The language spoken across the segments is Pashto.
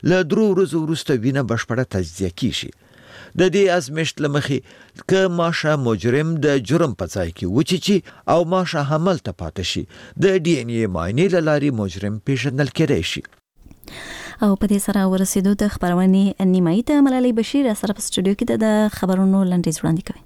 له 3 ورځو وروسته وینه بشپړه تجزیه کیږي. د دې ازمېشت له مخې که ماشه مجرم د جرم په ځای کې وچیچي او ماشه هملته پاتې شي، د ډي ان اے معاینې له لارې مجرم پیژندل کېدای شي. او په دې سره ورسېدو د خبرونې نیمایي ته ملالۍ بشیر سره په سټوډیو کې د خبرونو لنډیز وړاندې کوي.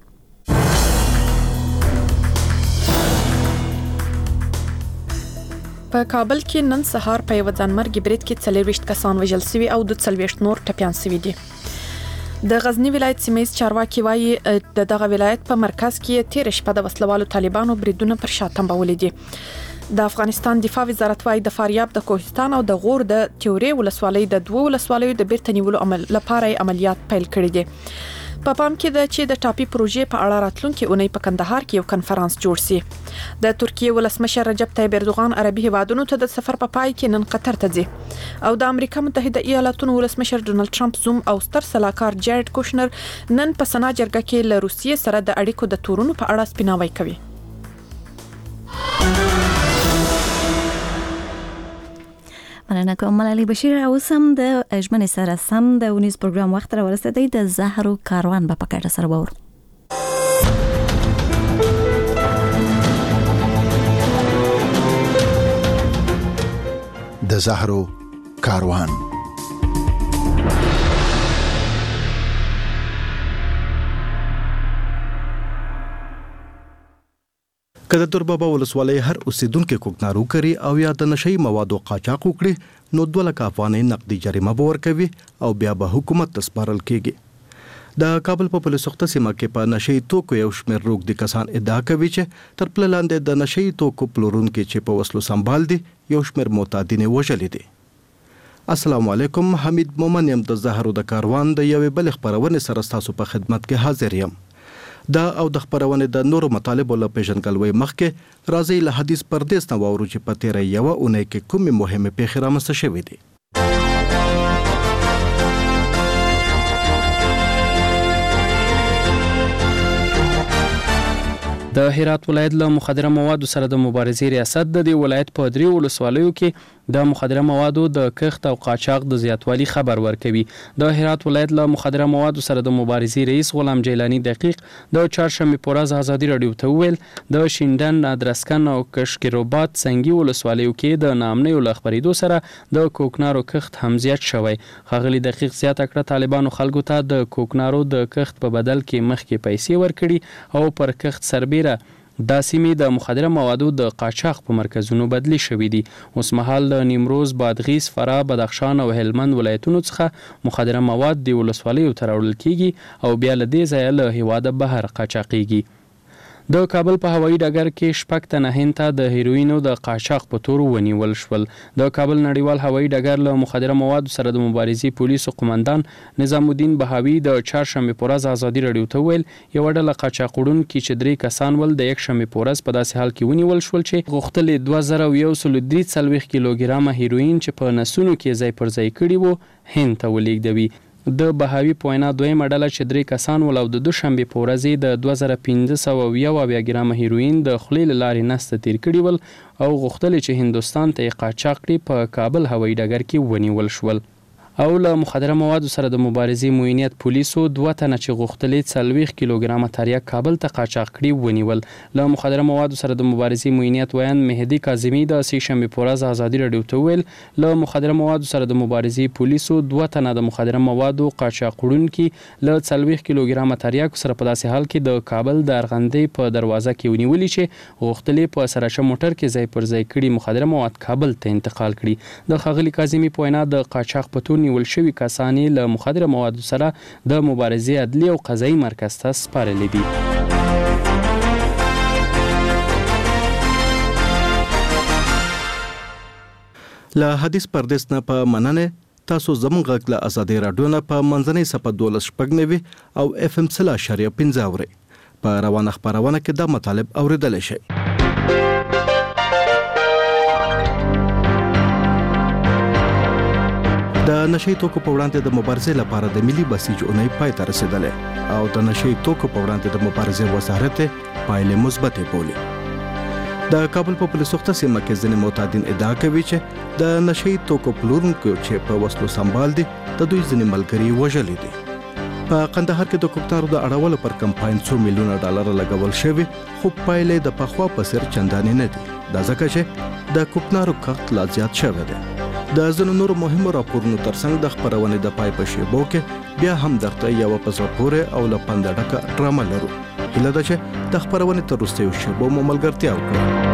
په کابل کې نن سهار په یو ځانمرګي برید کې 40 کسان وژل شوي او 40 نور ټپيان شوي دي. د غزنی ولایت سیمه چارواکي وایي د دغه ولایت په مرکز کې تیر شپه د وسلوالو طالبانو بریدونه پر شا تنبولې دي. د افغانستان دفاع وزارت وایي د فاریاب د کوهستان او د غور د تیوري ولسوالۍ د 2 ولسوالیو د بیرته نیولو عمل لپاره عملیات پیل کړي دي. په پام کې ده چې د ټاپي پروژې په اړه راتلونکي اونۍ په کندهار کې یو کنفرانس جوړ شي. د ترکیه ولسمشر رجب طیب اردوغان عربي هیوادونو ته د سفر په پای کې نن قطر ته ځي او د امریکا متحده ایالاتونو ولسمشر ډونالد ټرمپ زوم او ستر سلاکار جارډ کوشنر نن په سنا جرګه کې له روسیې سره د اړیکو د تورونو په اړه سپیناوی کوي. مننه کوم ملالۍ بشیر. او سم د اجمنې سره سم د ونیز پروګرام وخت را ورسېدی. د زهرو کاروان په پکړه سره وور. د زهرو کاروان. که د دربابا ولسوالۍ هر اوسیدونکو کوکنارو کوي او یا د نشئی موادو قاچاق وکړي نو 2 لک افغانۍ نقدي جریمه به ورکوي او بیا به حکومت ته سپارل کیږي. د کابل په پولیسو سیمه کې په نشئی توکو یو شمېر روغ دي کسان ادعا کوي چې تر پل لاندې د نشئی توکو پلورونکو چې په وسلو سنبال دي یو شمېر معتادین وژلي دي. السلام علیکم، حمید مومن یم د زهرو د کاروان د یوې بل خبرونه سره تاسو په خدمت کې حاضر یم. دا او د خبرونه د نورو مطالبو له پیژنګلوي مخکې راځي له حدیث پردیس نه واورو چې په تیره یو اونۍ کې کومې مهمه پیښې رامنځته شوې دي. د هرات ولایت له مخدره موادو سره د مبارزې ریاست د دې ولایت په 3 ولسوالیو کې د مخدره موادو د کښت او قاچاق د زیاتوالي خبر ورکوي. د هرات ولایت له مخدره موادو سره د مبارزې رئیس غلام جیلانی دقیق د چهارشنبه په ورځ ازادي رادیو ته ویل د شیندن، ادرسکن او کشکروبات سنگي ولسوالیو کې د نامنیو لخبرېدو سره د کوکنارو کښت هم زیات شوی. خغلی دقیق زیاته کړه طالبانو خلکو ته د کوکنارو د کښت په بدل کې مخکې پیسې ورکړي او پر کښت سربیره دا سیمې د مخدره موادو د قاچاق په مرکزونو بدلی شوې دي. اوس مهال د نیمروز، بادغیس، فراه، بدخشان او هلمند ولایتونو څخه مخدره مواد د ولسوالیو ته راوړل کیږي او بیا له دې ځایه له هیواده بهر قاچاقیږي. د کابل په هوایي ډګر کې 6 تنه هند د هیروینو د قاچاق په تور ونیول شول. د کابل نړیوال هوایي ډګر له مخدره موادو سره د مبارزې پولیسو قومندان نظام الدین بهاوی د چهارشنبه په ورځ ازادي رادیو ته ویل یو ډله قاچاقوړونکي چې 3 کسان ول د یکشنبه په ورځ په داسې حال کې ونیول شول چې غوښتل 2143 کیلوګرامه هیروین چې په نسونو کې ځای پر ځای کړي وو هند ته ولیږدوي. د بهاوی په وینا دویمه ډله چې 3 کسان ول او د دوشنبه په ورځ د 2500 ګرامه هیروین د خلیل لارې نسته تیر کړي ول او غوښتل چې هندستان ته قاچاق کړي په کابل هوایي ډګر کې ونیول شول. او له مخدره موادو سره د مبارزې موینیت پولیسو 2 تنه چې غوښتلې 40 کیلوګرامه تریاک کابل ته قاچاق کړي ونیول. له مخدره موادو سره د مبارزې موینیت ویان مهدی کاظمی د سهشنبه په ورځ ازادي رادیو ته ویل له مخدره موادو سره د مبارزې پولیسو 2 تنه د مخدره موادو قاچاقوړونکي له 40 کیلوګرامه تریاک سره په داسې حال کې د کابل د ارغندې په دروازه کې ونیولې چې غوښتلې په سراچه موټر کې ځای پر ځای کړي مخدره مواد کابل ته انتقال کړي. د ښاغلي کاظمی په وینا د قاچاق په تور نیول شوي کسانې له مخدره موادو سره د مبارزې عدلي او قضایي مرکز ته سپارلي دي. له حدیث پردیس نه په مننه تاسو زموږ غږ له ازادي رادیو نه په منځنۍ صفحه 12.9 او FM 0.15 اورئ. په روانه خبرونه کې دا مطالب اوریدل شي. د نشئی توکو په وړاندې د مبارزې لپاره د ملي بسیج اونۍ پای ته رسیدلې او د نشئی توکو په وړاندې د مبارزې وزارت پایلې مثبتې بولي. د کابل په پولیسو سیمه کې ځینې معتادین ادعا کوي چې د نشي توکو پلورونکو چې په وسلو سمبال دي د دوی ځینې ملګري وژلي دي. په قندهار کې د کوکنارو د اړولو پر کمپاین $100 میلیونه لګول شوی، خو پایلې د پخوا په څیر چندانې نه دي. دا ځکه چې د کوکنارو کښت لا زیات شوی دی. د ځینو نورو مهمو راپورونو ترڅنګ د خپرونې د پای په شیبو کې بیا هم درته یوه په زړه پورې او له پنده ډکه ډرامه لرو. هیله ده چې د خپرونې تر وروستیو شیبو مو ملګرتیا وکړي.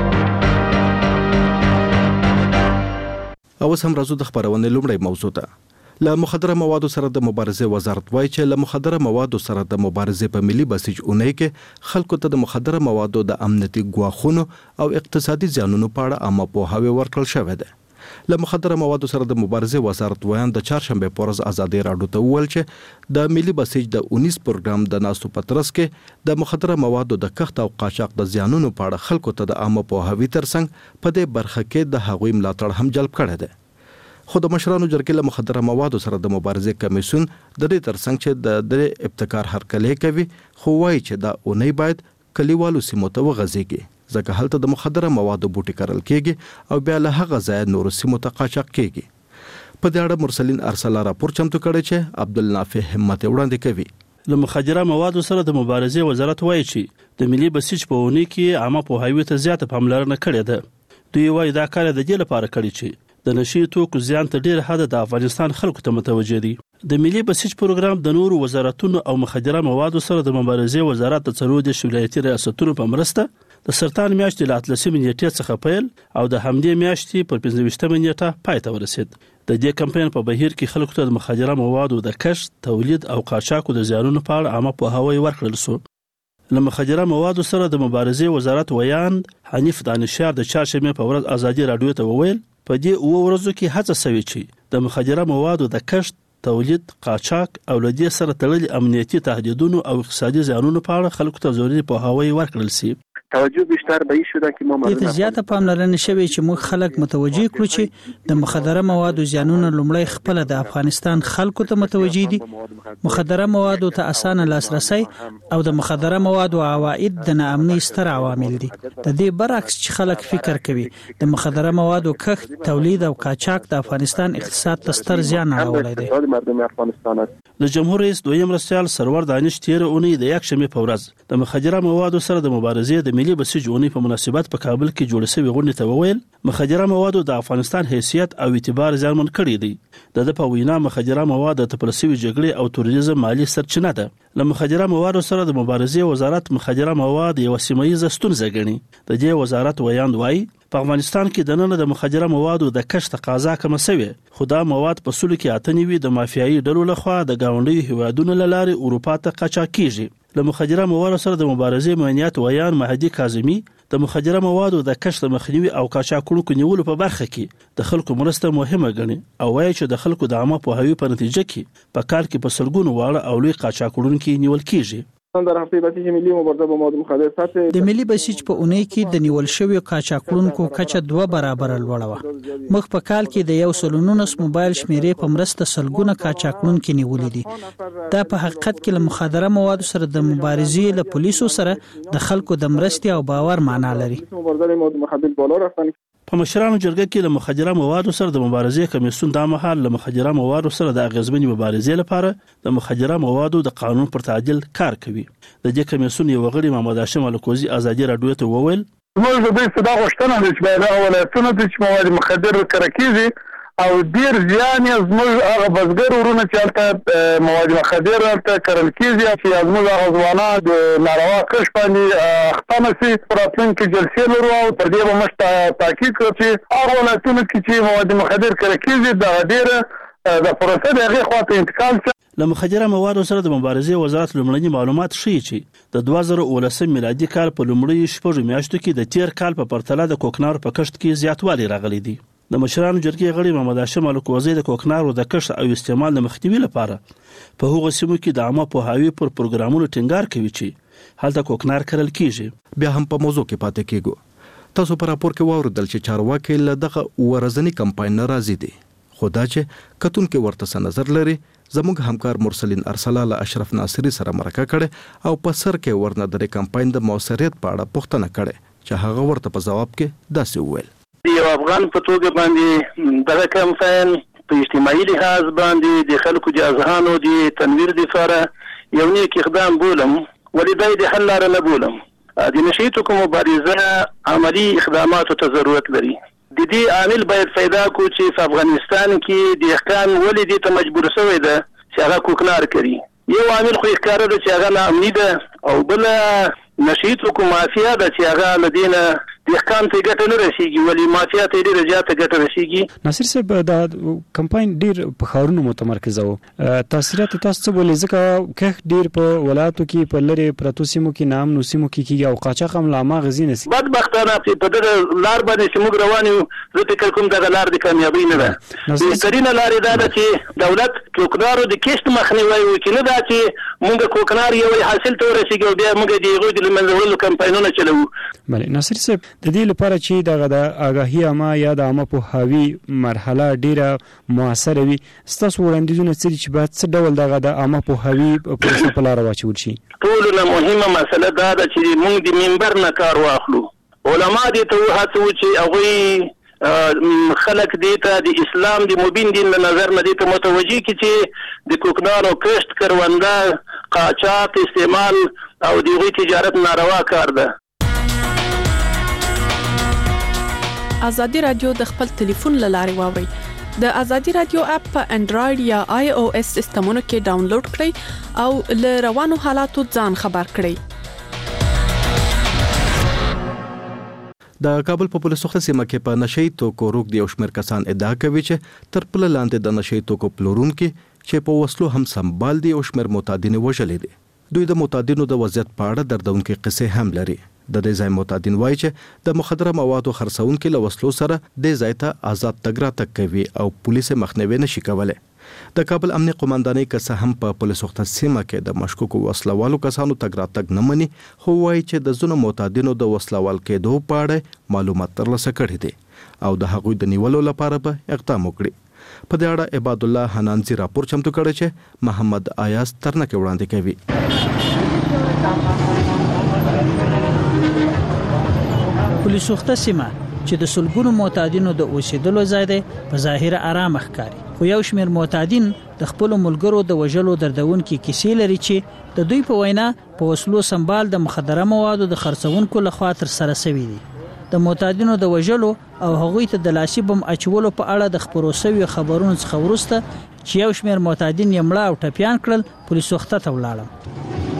اوس هم راځو د خپرونې لومړۍ موضوع ته. له مخدره موادو سره د مبارزې وزارت وایي چې له مخدره موادو سره د مبارزې په ملي بسیج اونۍ کې خلکو ته د مخدره موادو د امنیتي ګواښونو او اقتصادي زیانونو په اړه عامه پوهاوی ورکړل شوی دی. له مخدره موادو سره د مبارزې وزارت ویان د چهارشنبه په ورځ ازادي راډیو ته وویل چې د ملي بسیج د 19 پروګرام د ناستو په ترڅ کې د مخدره موادو د کښت او قاچاق د زیانونو په اړه خلکو ته د عامه پوهاوی ترڅنګ په دې برخه کې د هغوی ملاتړ هم جلب کړی دی. خو د مشرانو جرګې له مخدره موادو سره د مبارزې کمیسیون د دې ترڅنګ چې د ابتکار هرکلی کوي، خو وایي چې دا اونۍ باید کلیوالو سیمو ته وغځېږي، ځکه هلته د مخدره موادو بوټي کرل کېږي او بیا له هغه ځایه نورو سیمو ته قاچاق کېږي. په دې اړه مرسلین ارسلا راپور چمتو کړی چې عبدالنافع همت وړاندې کوي. له مخدره موادو سره د مبارزې وزارت وایي چې د ملي بسیج په اونۍ کې عامه پوهاوی ته زیاته پاملرنه کړې ده. دوی وایي دا کار د دې لپاره کړی چې د نشي توکو زیان ته ډیر حد د افغانستان خلکو ته متوجه دي. د ملي بسیج پروګرام د نورو وزارتونو او مخدره موادو سره د مبارزې وزارت د 14 ولایتي ریاستونو په مرسته د سرطان میاشتې له 13 نیټې څخه پیل او د همدې میاشتې پر 15 نیټه پای ته ورسید. د دې کمپاین په بهیر کې خلکو ته د مخدره موادو د کښت، تولید او قاچاقو د زیانونو په اړه عامه پوهاوی ورکړل شو. له مخدره موادو سره د مبارزې وزارت ویان حنیف دانشیار د چهارشنبه په ورځ ازادي راډیو ته وویل په دې ورځو کې هڅه شوې چې د مخدره موادو د کښت، تولید، قاچاق او له دې سره تړلي امنیتي تهدیدونو او اقتصادي زیانونو په اړه خلکو ته ضروري پوهاوی ورکړل شي. توجه بیشتر به این شده که ما دې زیاته پاملرنه شوی چې موږ خلک متوجي کړو چې د مخدره موادو زیانونه لومړی خپل د افغانستان خلکو ته متوجي دي. مخدره موادو ته اسانه لاسرسي او د مخدره موادو عواید د ناامنۍ ستر عوامل دي. د دې برعکس چې خلک فکر کوي د مخدره موادو کښت، تولید او قاچاق د افغانستان اقتصاد ته ستر زیان اړولی دی. د جمهور رئیس دویم مرستیال سرور دانش تیر اونۍ د یکشنبه په ورځ د مخدره موادو سره د مبارزې د ملي بسیج اونۍ په مناسبت په کابل کې جوړ شوی غونډه ته وویل مخدره موادو د افغانستان حیثیت او اعتبار زیانمن کړی دی. د په وینا مخدره مواد د تپلسوي جګړې او تروریزم مالی سرچینه ده. له مخدره موادو سره د مبارزې وزارت مخدره مواد یو سیمایي ستونزه ګڼي. د دې وزارت ویاند وایي په افغانستان کې د نن د مخدره موادو د کښت تقاضا کم شوی، خو دا مواد په سلو کې اتنوي د مافیایي ډلو لخوا د گاونډي هیوادونو له لارې اروپا ته قاچاق کیږي. له مخدره موادو سره د مبارزې معنیات ویان مهدي کاظمي د مخدره موادو د کښت مخنیوي او قاچاق کړو نیولو په برخه کې د خلکو مرسته مهمه ګڼي او وایي چې د خلکو د عامه پوهاوی په نتیجه کې په کال کې په سلګونو واړه او لوی قاچاق کړونکي نیول کیږي. در هفته بسیج ملی مبارزه با مواد مخدر سطح د ملي بسیج په اونۍ کې د نیول شوی قاچاقونکو کچه 2 برابر لوړه وه. مخ په کال کې د 119 موبایل شمیرې په مرسته سلګونه قاچاقونکي نیولې دي. دا په حقیقت کې له مخدره موادو سره د مبارزې له پولیسو سره د خلکو د مرستې او باور معنا لري. په مشرانو جرګه کې له مخدره موادو سره د مبارزې کمیسیون د مهال له مخدره موادو سره د اغیزمنې مبارزې لپاره د مخدره موادو د قانون پر تعدیل کار کوي. د دې کمیسیون یو غړي محمد هاشم الکوزي ازادي راډیو ته وویل موږ د دې صدا غوښتنه ده چې باید ولایتونه چې مواد مخدر کړکېږي او ډیر ځان یې زموږ هغه بزګر ورونه چې هلته مواد مخدر هلته کرل کېږي چې زموږ هغه ځوانان د ناروا کښت باندې اخته نشي. په راتلونکي جلسې لرو او تر دې به موږ تاکید کوو چې هغه ولایتونه کې چې مواد مخدر کرل کېږي دغه ډېره د پروسې د هغې خواته انتقال شي. له مخدره موادو سره د مبارزې وزارت لومړني معلومات ښیي چې د 2019 میلادي کال په لومړیو شپږو میاشتو کې د تیر کال په پرتله د کوکنارو په کښت کې زیاتوالی راغلی دی. د مشرانو جرګې غړي محمد هاشم الکوزي د کوکنارو د کښت او استعمال د مخنیوي لپاره په هغو سیمو کې د عامه پوهاوی پر پروګرامونو ټینګار کوي چې هلته کوکنار کرل کیږي. بیا هم په موضوع کې پاتې کیږو. تاسو په راپور کې واوریدل چې چارواکي له دغه ورځنی کمپاین راضي دي، خو دا چې کتونکو ورته نظر لري. زموږ همکار مرسلین ارسلا له اشرف ناصری سره مرکه کړې او په سر کې ورنه د کمپاین د موثریت په اړه پوښتنه کړې چې هغه ورته په جواب کې داسې وویل یو افغان په توګه باندې دغه کمپاین په اجتماعي لحاظ باندې د خلکو جازهانو د تنویر لپاره یو نیک اقدام بولم ولې د حل لاره نه بولم د نشي توکو مبارزه عملی اقداماتو ته ضرورت لري د دې عامل باید پیدا کو چې په افغانستان کې د احکام ولې د ته مجبور شوی ده چې هغه کوکنار کوي یو عامل خو ښکاره ده چې هغه ناامني ده او بل نشي توکو مافیا ده چې هغه لدینه د احکام ته ګټه نه رسیږي ولی مافیا ته ډیره زیاته ګټه رسیږي ناصر صاحب دا کمپاین ډیر په خارونو متمرکز وو تاثیرات تاسو څه ولې ځکه که ډیر په ولایتو کې په لری پرتو سیمو کې نام نو سیمو کې کیږي او قاچاق هم لامه غزینه سي بدبختانه په دغه لار باندې چې موږ روان یو زه فکر کوم دغه لار د کامیابی نه ده بهترینه لار دا ده چې دولت کوکنارو د کیشت مخنیوي وکړي نه دا چې موږ کوکنار یو حاصل ته ورسیږو بیا موږ د غوډ لمنځولو کمپاینونه چلو بله ناصر صاحب د دې لپاره چې د آگاهی عامه یا د عامه پوهاوی مرحله ډیره موثره وي ستاسو وړاندیزونه څه چې باید څه ډول د عامه پوهاوی پروسه په لار واچول شي ټولو مهمه مسله دا ده چې موږ د منبر نه کار واخلو علما دې ته هڅو چې هغه خلک دې ته د اسلام د مبین دین له نظر نه دې ته متوجي کی چې د کوکنارو کشت کرونده قاچاق استعمال او د تجارت ناروا کار ده ازادي رادیو د خپل ټلیفون لارې واوري د ازادي رادیو اپ په انډراید یا آی او اس سیستمونو کې ډاونلوډ کړئ او له روانو حالاتو ځان خبر کړئ د کابل په پولیسو سیمه کې په نشئی توکو روک دی او شمېر کسان ادعا کوي چې تر پله لاندې د نشئی توکو پلورونکو چې په وسلو هم سنبال دي او شمېر معتادین وژلې دي دوی د معتادینو د وضعیت په اړه دردونکې قصې هم لري د دې ځای معتادین وایي چې د مخدره موادو خرڅونکو له وسلو سره د ځای ته آزاد تګ راتګ کوي او پولیس مخنیوي نشي کولای د کابل امنیه قومندانۍ که هم په پولیسو سیمه کې د مشکوکو وسلوالو کسانو تګ راتګ نه مني خو وایي چې د ځینو معتادینو د وسلوال کېدو په اړه معلومات ترلاسه کړي دي او د هغوی د نیولو لپاره به اقدام وکړي په دې اړه عباد الله حنانزي راپور چمتو کړی چې محمد آیاز ترنک وړاندې کوي پولیسو سیمه چې د سلګونو معتادینو د اوسېدلو ځای دی په ظاهر آرام ښکاري خو یو شمېر معتادین د خپل ملګرو د وژلو دردونکو کیسې لري چې د دوی په وینا په وسلو سنبال د مخدره موادو د خرڅونکو لخوا تر سره شوی دي د معتادینو د وژلو او هغوی ته د لاسي بم اچولو په اړه د خبرو شوی خبرونو څخه وروسته چې یو شمېر معتادین یې مړه او ټپیان کړل پولیسو ته ولاړل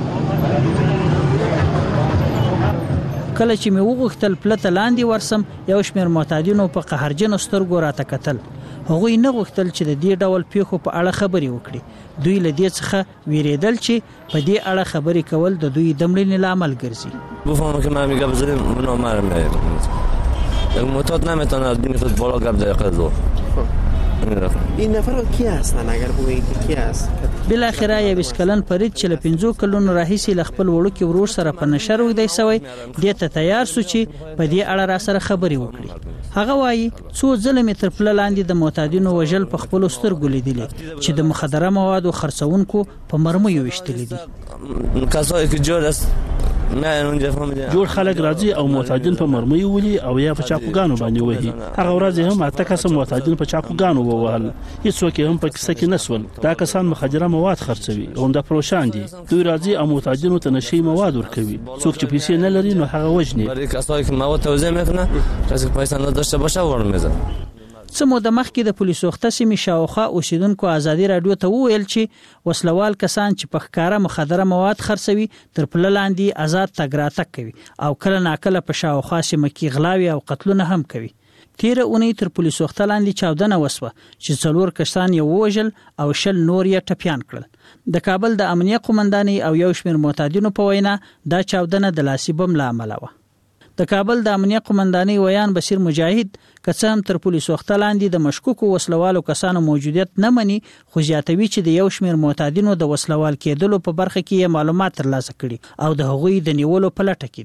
کله چې مې وغوښتل پلته لاندې ورسم یو شمېر معتادینو په قهرجنو سترګو راته کتل هغوی نه غوښتل چې د دې ډول پیښو په اړه خبرې وکړي دوی له دې څخه ویریدل چې په دې اړه خبرې کول د دوی د مړینې لامل ګرځي بفهمم که من میگم بزنیم نامرمه یک معتاد نمیتونه از بین خود بالا گپ در قضا این نفر کی هستن اگر بگید کی هست بالاخره یو اسکلن فرید چې له 15 کلونو راهیسې ل خپل وړوکی ورور سره په نشر وګدای سوی د ته تیار سو چې په دې اړه را سره خبرې وکړي هغه وایي څو ځله متر په لاندې د معتادینو وژل په خپل سترګو لیدلې چې د مخدره موادو خرڅونکو په مرمیو وشتل دي کسایی که جور است جوړ خلک راځي او معتادین په مرمۍ ولي او یا په چاقوګانو باندې وهي هغه ورځ هم اته کسان معتادین په چاقوګانو ووهل هیڅوک هم په کیسه کې نسول دا کسان مخدره مواد خرڅوي او د پروشان دي دوی راځي او معتادینو ته نشي مواد ورکوي څوک چې پیسې نه لري نو هغه وجني برای کسایی که مواد توزیع میکنه کسی که پیسې نه داشته باشه ورمیزه څه موده مخکې د پولیسو سیمې شاوخوا اوسیدونکو ازادي رادیو ته وویل چې وسلوال کسان چې په ښکاره مخدره مواد خرڅوي تر پله لاندې آزاد تګ راتګ کوي او کله ناکله په شاوخوا سیمه کې غلاوي او قتلونه هم کوي تیره اونۍ تر پولیسو لاندې چاودنه وسوه چې 4 کسان یې ووژل او 10 نور یې ټپیان کړل د کابل د امنیه قومندانۍ او یو شمېر معتادینو په وینا دا چاودنه د لاسي بم له امله وه د کابل د امنیه قومندانۍ ویان بصیر مجاهد که هم تر پولیسو لاندې د مشکوکو وسلوالو کسانو موجودیت نه مني خو زیاتوي چې د یو شمېر معتادینو د وسلوال کېدلو په برخه کې معلومات ترلاسه کړي او د هغوی د نیولو په لټه کې دي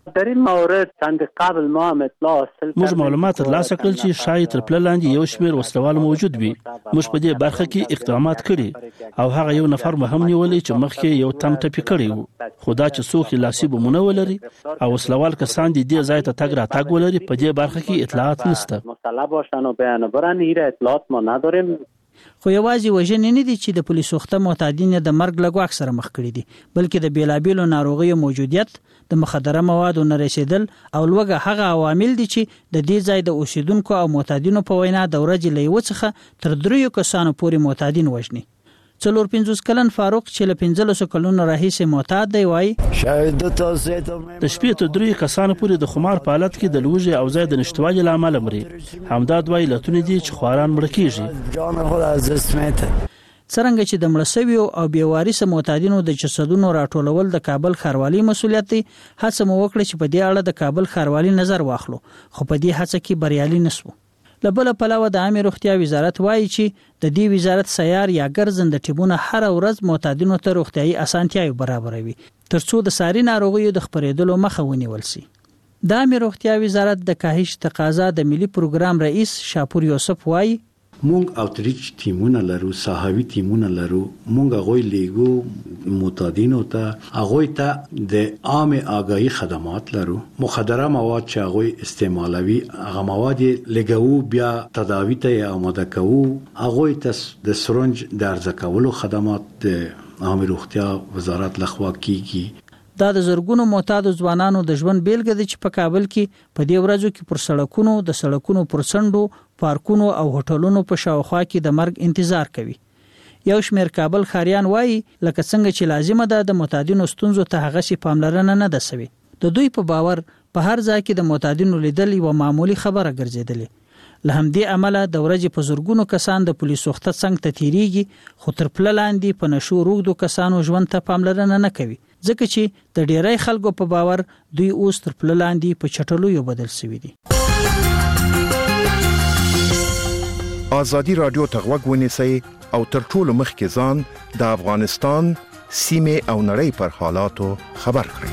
در این مورد چند قبل ما هم اطلاع حاصل موږ معلومات ترلاسه کړل چې شاید تر پله لاندې یو شمېر وسلوال موجود وي. موږ په دې برخه کې اقدامات کړي او هغه یو نفر مهم نیولې چې مخکې یو تم ټپي کړی وو. خو دا چې څوک لاسي بمونه ولري او وسلوال کسان دې ځای ته تګ راتګ ولري په دې برخه کې اطلاعات نشته. مسلح باشن و بیان برن ایره اطلاعات ما نداریم. خو یوازې وژنې نه دي چې د پولیسو وخته معتادین د مرګ له ګواښ سره مخ کړي دي، بلکې د بیلابیلو ناروغیو موجودیت، د مخدره موادو نه رسیدل او لوګه هغه عوامل دي چې د دې ځای د اوسیدونکو او معتادینو په وینا د ورځې له یو څخه تر 3 کسانو پورې معتادین وژني. 45 کلن فاروق چې له 15 کلونو راهیسې معتاد دی وایي د شپې تر 3 کسانو پورې د خمار په حالت کې د لوږې او ځای د نشټوالي له امله مري. همدا دوه علتونه دي چې خواران مړه کیږي. څرنګه چې د مړه شویو او بې وارثه معتادینو د جسدونو راټولول د کابل ښاروالۍ مسؤلیت دی، هڅه مو وکړه چې په دې اړه د کابل ښاروالۍ نظر واخلو، خو په دې هڅه کې بریالي نشو. له بل پلوه د عامه روغتیا وزارت وایي چې د دې وزارت سیار یا ګرځنده ټیمونه هر ورځ معتادینو ته روغتیايي اسانتیاوې برابروي ترڅو د ساري ناروغیو د خپرېدلو مخه ونیول شي. د عامه روغتیا وزارت د کاهش تقاضا د ملي پروګرام رئیس شاپور یوسف وایي مونږ اوتریچ ټیمونه لرو، صحاوي ټیمونه لرو. مونږ غوي لیګو معتادینو ته هغه ته د عامه آگاهی خدمات لرو. مخدره مواد چې هغه استعمالوي هغه مواد لګو بیا تداوی ته آماده کوو. هغه ته د سرنج درځ کولو خدمات د عامه روغتیا وزارت لخوا کیږي. دا د زرګونو معتادو ځوانانو د ژوند بیلګه ده چې په کابل کې په دې ورځو کې پر سړکونو، د سړکونو پر څنډو، پارکونو او هوټلونو په شاوخوا کې د مرګ انتظار کوي. یو شمېر کابل ښاریان وایي لکه څنګه چې لازمه ده د معتادینو ستونزو ته هغه شي پاملرنه نه ده سوې. د دوی په باور په هر ځای کې د معتادینو لیدل یوه معمولی خبره ګرځېدلې. له همدې امله د ورځې په زرګونو کسان د پولیسو وخته څنګ ته تیریږي، خو تر پله لاندې په نشو روږدو کسانو ژوند ته پاملرنه نه کوي، ځکه چې د ډیری خلکو په باور دوی اوس تر پله لاندې په چټلویو بدل شوي دي. ازادي رادیو ته غوږ ونیسئ او تر ټولو مخکې ځان د افغانستان سیمې او نړۍ پر حالاتو خبر کړئ.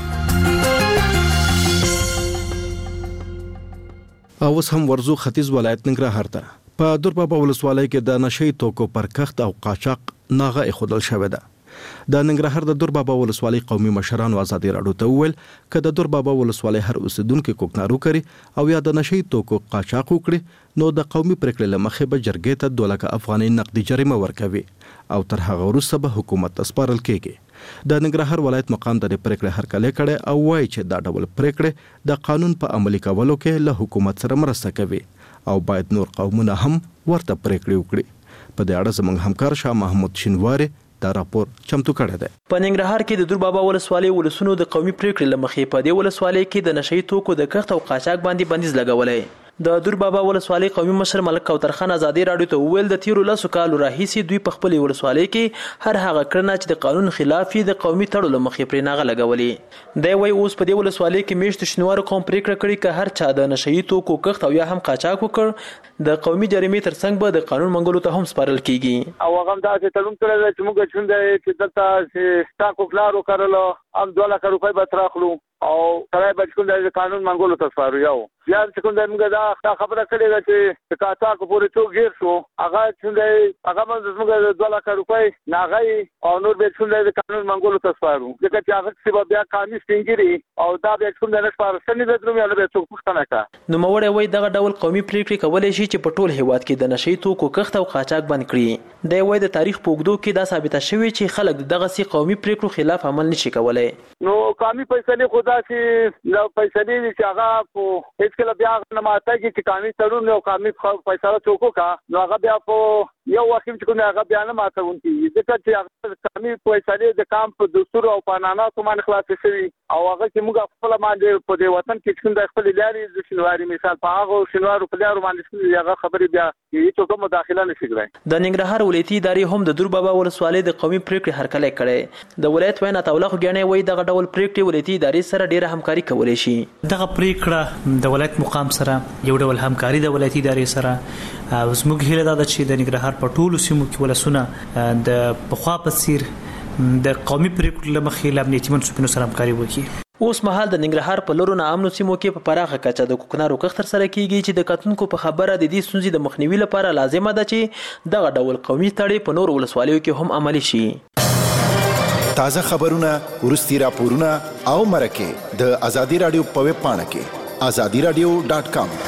اوس هم ورزو ختیځ ولایت ننګرهار ته په دربابا ولسوالۍ کې د نشئی توکو پر کښت او قاچاق ناغه خودل شوې ده. د ننګرهار د دربابا ولسوالۍ قومي مشرانو ازادي راډیو ته وویل چې د دربابا ولسوالۍ هر اوسیدونکو کوکنارو کوي او یا د نشئی توکو قاچاق وکړي نو د قومي پریکړې لمخې به جرګې ته 2 لک افغانۍ نقدي جریمه ورکوي او تر هغه وروسته به حکومت ته سپارل کیږي. د ننګرهار ولایت مقام د پریکړې هرکلی کړي او وایي چې دا ډول پریکړې د قانون په عملي کولو کې له حکومت سره مرسته کوي او باید نور قومونه هم ورته پریکړې وکړي. په دې اړه زموږ همکار شاه محمود شینواری دا راپور چمتو کړی دی. په ننګرهار کې د دربابا ولسوالۍ ولسونو د قومي پریکړې لمخې په دې ولسوالۍ کې د نشئی توکو د کښت او قاچاق باندې بندیز لګولای. د دربابا ولسوالۍ قومي مشر ملک کوثر خان ازادي راډیو ته وویل د تیرو 10 کالو راهیسې دوی په خپل ولسوالۍ کې هر هغه کړنه چې د قانون خلاف د قومي تړلو لمخې پرې ناغه لګولې. دی وایي اوس په دې ولسوالۍ کې میشت شنوارو قوم پریکړه کړې که هر چا د نشئی توکو کښت او یا هم قاچاق وکړ د قومي جریمې ترڅنګ به د قانون منګولو ته هم سپارل کیږي. او هغه دا چې تړون کړی چې موږ څنګه چې دلته سټاکو کلارو کړلو ام 2 لک روپۍ به تراخلو او سره به څنګه د قانون منګولو ته سپارو. یو بیا څنګه موږ دا خبره کړې ده چې قاچاق پورې تو غیر شو هغه څنګه هغه موږ 2 لک روپۍ ناغي او نور به څنګه د قانون منګولو ته سپارو ځکه چې هغه څه بیا قانوني ستنګري او دا به څنګه نشپاره سنې د درومي له به څوک پښتنه کا. نو موړې وای دغه ډول قومي پریکړې کولای شي چې په ټول هیواد کې د نشئی توکو کښت او قاچاق بند کړي. دی وای د تاریخ په اوږدو کې دا ثابته شوې چې خلک دغه سي قومي پریکړو خلاف عمل نشي کولای. نو قومي فیصله خدا چې نو فیصله چې هغه په هیڅ کله بیا نه ماته چې قانوني تړون او قومي فیصله څوک کا نو هغه بیا په یو وخت چې کومه هغه بیان ماته ونتي ځکه چې هغه قومي فیصله د کام په دستور او قانوناتو باندې خلاص شوی او هغه چې موږ خپل باندې په دې وطن کې څنګه خپل لاري د شنواري مثال په هغه شنوارو په لارو باندې هغه خبرې بیا هیڅ کوم مداخله نشي کړای. د ننګرهار ولایتي ادارې هم د دربابا ولسوالۍ د قومي پریکړې هرکلی کړي. د ولایت وینا تولخ غنی وای دغه ډول پریکړې ولایتي ادارې سره ډیره همکاري کولای شي. دغه پریکړه د ولایت مقام سره یو ډول همکاري د ولایتي ادارې سره زموږ هیله ده چې د ننګرهار په ټولو سیمو کې ولسونه د پخوا په څیر د قومي پریکړو لمخې له امنیتي منصوبینو سره همکاري وکړي. اوس مهال د ننګرهار په لورو ناامنو سیمو کې په پراخه کچه د کوکنارو کښت ترسره کیږي چې د کتونکو په خبره د دې ستونزې د مخنیوي لپاره لازمه ده چې دغه ډول قومي تړي په نورو ولسوالیو کې هم عملي شي. تازه خبرونه، ورستي راپورونه او مرکه د ازادي رادیو په ویب پاڼه کې azadiradio.com.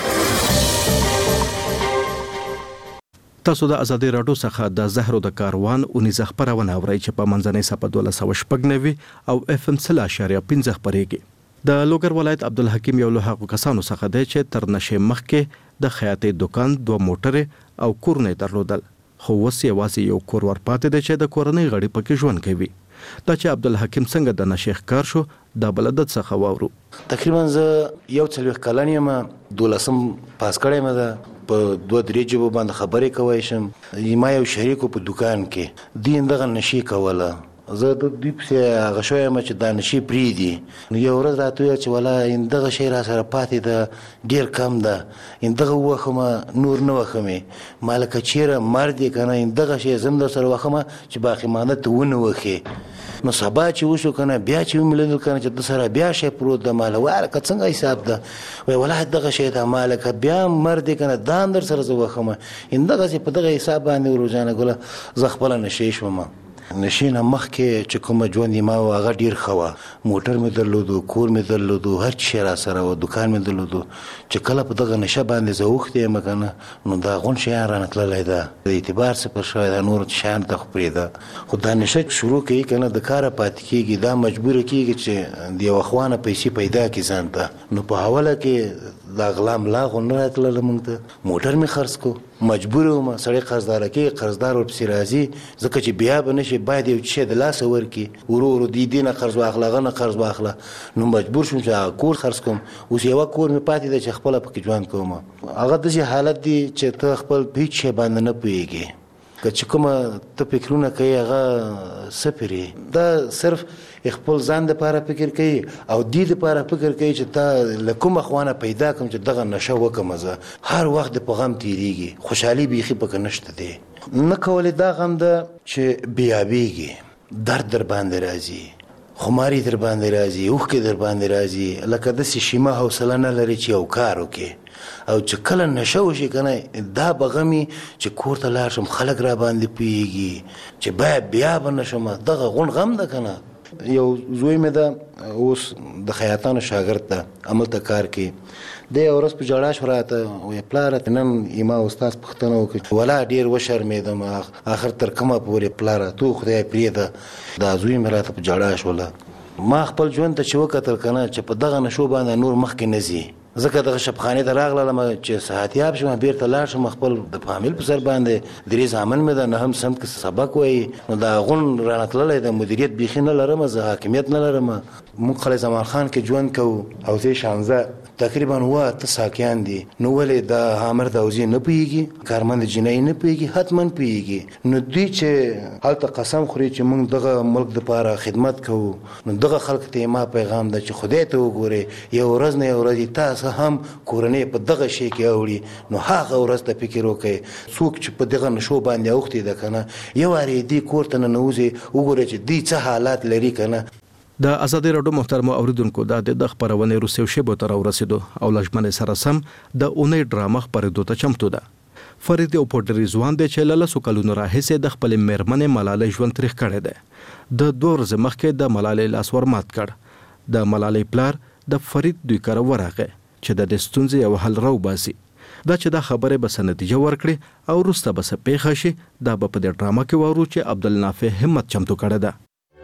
تاسو د ازادي رادیو څخه د زهرو د کاروان اونیزه خبرونه اورئ چې په منځنۍ سپه 1290 او FM 3.15 خبريږي. د لوګر ولایت عبدالحکیم یو له هغو کسانو څخه دی چې تر نشې مخکې د خیاطۍ دکان 2 موټرې او کورونه درلودل، خو اوس یوازې یو کور ورپاتې دی چې د کورنۍ غړي پکې ژوند کوي. دا چې عبدالحکیم څنګه د نشې ښکار شو د بلدت څخه واورو. تقریبا زه یو 40 کلن یم، 12م پاس کړی مې ده، په 2-3 ژبو باندې خبرې کوی شم. ما یو شریکو په دکان کې دین دغه نشي کوله، زه د دوی پسې هغه شوی یم چې دا نشي پرېږدي. نو یو ورځ راته وویل چې والله دغه شی را سره پاتې ده، ډېر کم ده، دغه ووښمه نور نه وښمې، ما لکه چېرې مرد یې که نه دغه شی زه هم در سره وښمه چې باقیمانه ته ونه وښې. نو سبا چې وشو که نه بیا چې ومې لیدل که نه چې د سره بیا شی پروت ده، ما له وایه لکه څنګه حساب ده، وایي والله دغه شی ده، ما لکه بیا مرد یې که نه دا هم در سره زه وښمه. دغسې په دغه حساب باندې روزانه ګله زه خپله نشې شوم. نشې نه مخکې چې کومه ژوند یې ما و هغه ډېر ښه وه، موټر مې درلودو، کور مې درلودو، هر شی را سره و، دکان مې درلودو. چې کله په دغه نشه باندې زه اوښتی یم که نه نو دا غون شیان رانه تللی ده، د اعتبار صفر شوی ده، نور شیان ته خو پرېږده. خو دا نشه شروع کوي که نه د کاره پاتې کېږي، دا مجبوره کېږي چې د یوه خوا نه پیسې پیدا کړي ځان ته. نو په حواله کې دا غلا ملا خو نه راتلله موږ ته، موټر مې خرڅ کړو، مجبور وم. سړی قرضداره کوي، قرضدار ورپسې راځي، ځکه چې بیا به نشي، باید یو شی د لاسه ورکړي، ورو ورو دې نه قرض واخله، هغه نه قرض واخله. نو مجبور شوم چې هغه کور خرڅ کړم. اوس یوه کور مې پاتې دی چې خپله پکې ژوند کوم. هغه داسې حالت دی چې ته خپل په هېڅ شی باندې نه پوهېږې، که چې کومه ته فکرونه کوي هغه صفر یې، دا صرف خپل ځان دپاره فکر کوي او دې دپاره فکر کوي چې تا له کومه خوا نه پیدا کړم چې دغه نشه وکړم. زه هر وخت د په غم تېرېږي، خوشحالي بیخي پکې نشته دی. نه کولی دا غم ده چې بیابېږي، درد در باندې راځي، خماري در باندې راځي، اوښکې در باندې راځي، لکه داسې شیمه حوصله نه لري چې یو کار وکړي. او چې کله نشه وشي که نه دا به غمي چې کور ته لاړ شم خلک را باندې پوهېږي چې باید بیا به نه شم، دغه غون غم ده که نه. یو زوی مې ده اوس د خیاطانو شاګرد ده، هملته کار کوي. دی یو ورځ په ژړا شو راته، وایي پلاره نن ما استاد پوښتنه وکړه، ولا ډېر وشرمېدم، آخر تر کومه پورې پلاره تو خدای پرېږده. دا زوی مې راته په ژړا شوله. ما خپل ژوند ته چې وکتل که نه چې په دغه نشو باندې نور مخکې نه ځي، ځکه دغه شبخانې ته راغلم چې صحتیاب شم، بیرته لاړ شم، خپل د فامیل په سر باندې 3 زامن مې ده، 9م صنف کې سبق وایي. نو دا غون رانه تللی د مدیریت بیخي نه لرم، زه حاکمیت نه لرم. موږ خلیل زمان خان کې ژوند کوو او زه شانزه تقریبا 8 ساکیان دي. نو ولې دا حامر دوزي نه پوهېږي، کارمند جنایي نه پوهېږي، حتما پوهېږي. نو دوی چې هلته قسم خوري چې موږ دغه ملک دپاره خدمت کوو، نو دغه خلکو ته ما پیغام ده چې خدای ته وګورئ، یو ورځ نه یو ورځ تاسو هم کورنۍ په دغه شی کې اوړي، نو هغه ورځ ته فکر وکړئ. څوک چې په دغه نشو باندې اوښتي ده که نه، یو وارې دې کور ته ننوځي، وګورئ چې دوی څه حالات لري که نه. د ازادي رادیو محترم اوریدونکو د خبرونې روسیو شیبو ته راورسېدو او لژمنې سره سم د اونۍ ډرامه خبرېدو ته چمتو ده. فرید یو پوډري ځوان دی چې له 10 کلونو راهیسې د خپلې مېرمنې ملالۍ ژوند تریخ کړی دی. د 2 ورځې مخکې د ملالۍ لاس ورمات کړ. د ملالۍ پلار د فرید دوی کره ورغی چې د دې ستونزې یو حل راوباسي. دا چې دا خبره به څه نتیجه ورکړي او وروسته به څه پیښه شي، دا به په دې ډرامه کې واورو چې عبدالنافع همت چمتو کړی ده.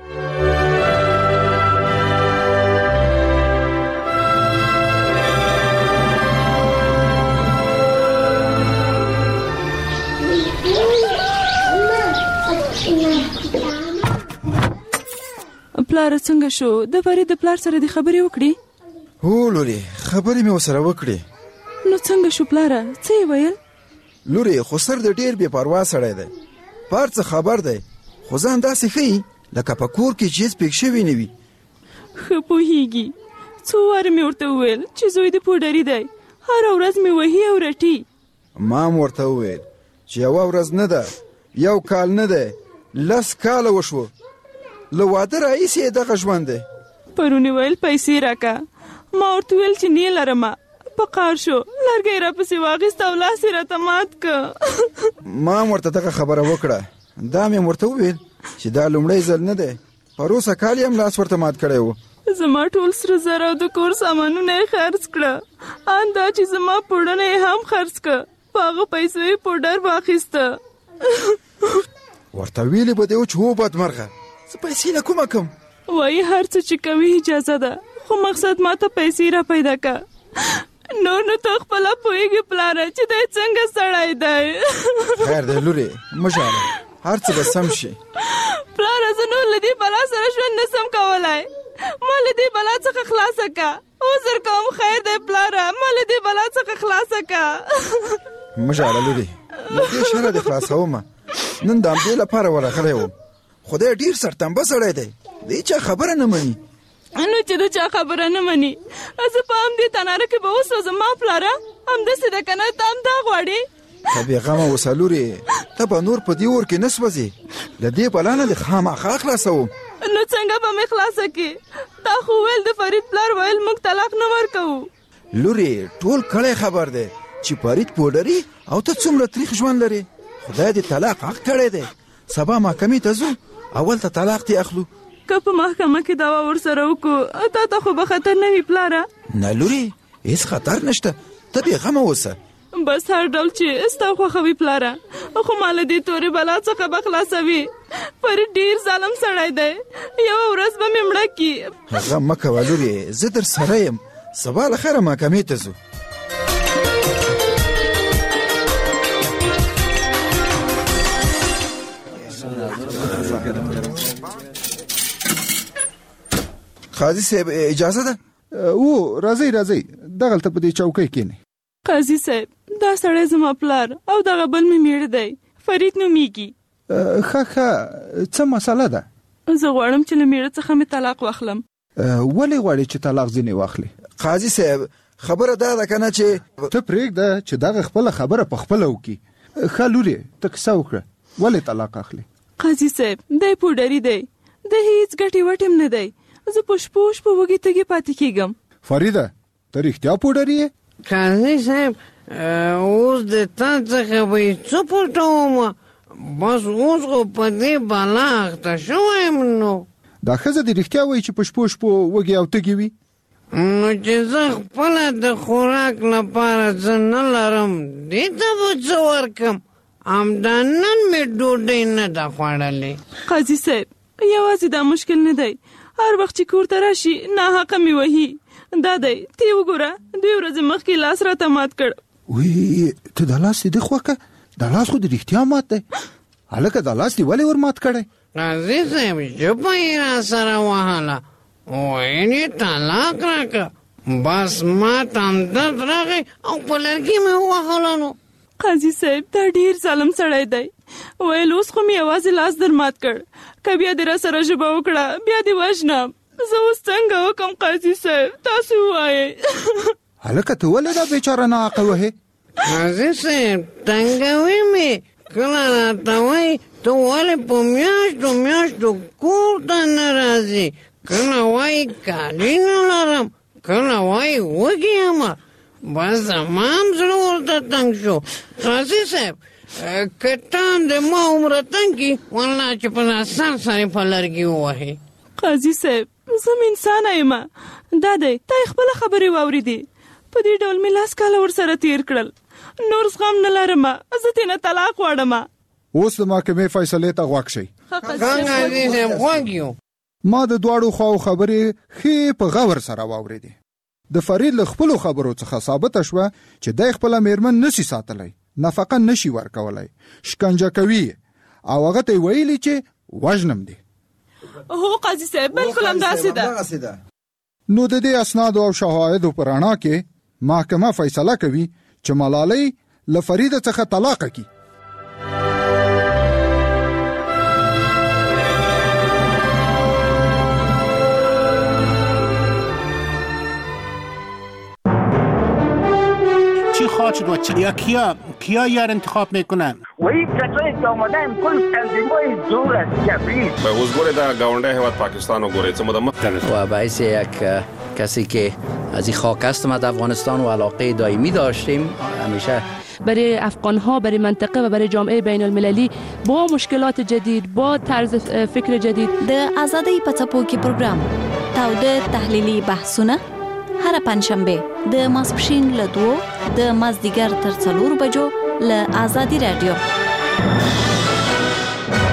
پلار څنګه شو؟ د فرید د پلار سره د خبرې وکړي؟ هو لوري، خبرې مې وسره وکړي. نو څنګه شو پلاره؟ څه یې ویل؟ لوري خو سر د ډېر بې پروا سړی دی، پار څه خبر دی، خو ځان داسې ښیي لکه په کور کې چې هېڅ پېښ شوي نه وي. ښه پوهېږي، څو واره مې ورته وویل چې زوی د پوډري دی، هره ورځ مې وهي او رټي. ما هم ورته وویل چې یوه ورځ نه ده، 1 کال نه دی، 10 کاله وشوه، له واده راهیسې یې دغه ژوند دی. پرونی ویل پیسې راکا. ما ورته ویل چې نه لرم. په قار شو لرګی را پسې واغېست او لاس یې راته مات که. ما ورته دغه خبره وکړه. دا مې ورته وویل چې دا لومړی ځل نه دی. پروسه کال یې هم لاس ورته مات کړی و. زما ټول سره زر او د کور سامانونه یې خرڅ کړه. ان دا چې زما پوډرونه یې هم خرڅ کړه. په هغه پیسو یې پوډر واخیسته. ورته ویلې به دې و چې هو بدمرغه زه پیسې له کومه کم. وایي هر څه چې کوي اجازه ده، خو مقصد ما ته پیسې را پیدا که. نور نو ته خپله پوهېږي پلاره چې دی څنګه سړی دی. خیر دی لورې مه ژاړه، هر څه به سم شي. پلاره زه نور له دې بلا سره ژوند نسم کولی. ما له دې بلا څخه خلاصه که. عذر کوم خیر دی پلاره، ما له دې بلا څخه خلاصه که. مه ژاړه لورې، له دې شره دې خلاصومه. نن د همدې لپاره ورغلی وم. خدای ډېر سرتنبه سړی دی، دې چا خبره نه مني. نو چې د چا خبره نه مني، زه په همدې تناره کې به وسوځم. ما پلاره همداسې ده که نه، ته هم دا غواړې. ته بېغمه اوسه لورې، ته به نور په دې اور کې نه سوځې. له دې بلا نه دې خامخا خلاصوم. نو څنګه به مې خلاصه کړې؟ تا خو ویل د فرید پلار ویل موږ طلاق نه ورکوو. لورې ټول کلی خبر دی چې فرید پوډري او ته څومره تریخ ژوند لرې. خدای دې طلاق حق کړی دی. سبا محکمې ته ځو، اول ته طلاق دې اخلو. که په محکمه کې دعوا ورسره وکړو تا ته خو به خطر نه وي پلاره. نه لورې هېڅ خطر نشته، ته بېغمه اوسه. بس هر ډول چې ستا خوښوي پلاره، خو ما له دې تورې بلا څخه به خلاصوي. فرید ډېر ظالم سړی دی، یوه ورځ به مې مړه کي. هغه مه کوه لورې، زه در سره یم. سبا له خیره محکمې ته ځو. قاضي صاحب اجازه ده؟ او راځي دغلته په دې چوکۍ کېنئ. قاضي صاحب دا سړی زما پلار او دغه بل مې میړه دی، فرید نومیږي. ښه څه مسله ده؟ زه غواړم چې له میړه څخه مې طلاق واخلم. ولې غواړې چې طلاق ځینې واخلې؟ قاضي صاحب خبره دا ده که نه چې ته پرېږده چې دغه خپله خبره په خپله وکړي. ښه لورې ته کیسه وکړه، ولې طلاق اخلې؟ قاضي صاحب دی پوډري دی، د هیڅ ګټې وټې هم نه دی. زه په شپوش په وږي تږي پاتې کېږم. فریده ته رښتیا پوډري یې؟ قاضي صاحب اوس د تا څخه به یې څه پټومه؟ بس اوس خو په دې بلا اخته شوی یم. نو دا ښځه دې رښتیا وایي چې په شپو وږي او تږي وي؟ نو چې زه خپله د خوراک لپاره څه نه لرم، دې ته به څه ورکم؟ همدا نن مې ډوډۍ نه ده خوړلې. قاضي صاحب یوازې دا مشکل نه دی، هر وخت چې کور ته راشي ناحقه مې وهي. دا دی ته وګوره 2 ورځې مخکې لاس راته مات کړ. وی ته دا لاس دې خوکه؟ دا لاس خو دې رښتیا مات دی. هلکه دا لاس دې ولې ور مات کړی؟ قاضي صاحب ژبه یې را سره وهله، ویل یې طلاق راکړه. بس ما ته همدرد راغی او په لرګي مې ووهله. نو قاضي صاحب دا ډېر ظالم سړی دی. ویل اوس خو مې یوازې لاس در مات کړ، که بیا دې را سره ژبه وکړه بیا دې وژنم. زه اوس څنګه وکم قاضي صاحب تاسو ووایئ. هلکه ته ولې دا بیچاره ناحقه وهې؟ قاضي صاحب تنګوي مې. کله راته وایي ته ولې په میاشتو کور ته نه راځې، کله وایي کالي نه لرم، کله وایي وږې یم. بس زما هم زړه ورته تنګ شو. قاضي صاحب که ته هم د ما عمره تنګ کړي والله چې په آسان سره په لرګي ووهې. قاضي صاحب زه م انسانه یم. دا دی تا یې خپله خبرې واورېدې. په دې ډول مې 10 کاله ورسره تېر کړل. نور زغم نه لرم، زه ترېنه طلاق غواړم. اوس د محکمې فیصلې ته غوږ شئ. قاضي صاحب غوږ یو. ما د دواړو خواو خبرې ښې په غور سره واورېدې. د فرید له خپلو خبرو څخه ثابته شوه چې دی خپله میرمن نشي ساتلی، نفقه نشي ورکولی، شکنجه کوي او هغه ته یې ویلي چې وژنم دی. هو قاضي صاحب بالکل همداسې ده. نو د دې اسنادو او شواهدو په رڼا کې محکمه فیصله کوي چې ملالۍ له فریده څخه طلاق کړي. چی خواهد یا کیا یار انتخاب میکنن؟ و این کسایی که آمدن کل تنظیمای دور از جبری حضور در گاونده هیواد پاکستان و گوره و باعث یک کسی که از این خاک هستم از افغانستان و علاقه دائمی داشتیم همیشه برای افغان‌ها، برای منطقه و برای جامعه بین المللی با مشکلات جدید، با طرز فکر جدید. د آزادۍ په څپو کې پروګرام تاوده تحلیلي بحثونه هر پنځشنبه د ماسپښین له 2 د مازدیګر تر 4 بجو له آزادي رادیو.